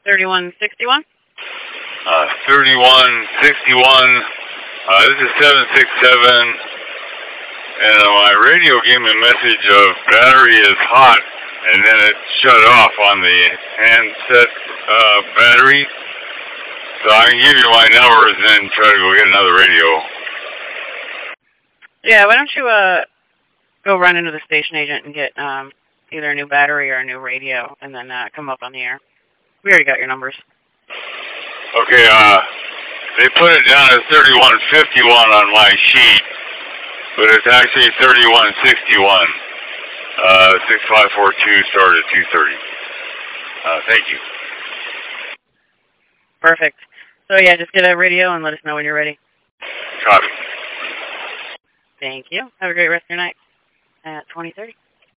3161? 3161. This is 767. And my radio gave me a message of battery is hot, and then it shut off on the handset battery. So I can give you my numbers and then try to go get another radio. Yeah, why don't you go run into the station agent and get either a new battery or a new radio, and then come up on the air. We already got your numbers. Okay, they put it down as 3151 on my sheet, but it's actually 3161. 6542 started at 2:30. Thank you. Perfect. So yeah, just get a radio and let us know when you're ready. Copy. Thank you. Have a great rest of your night at 2030.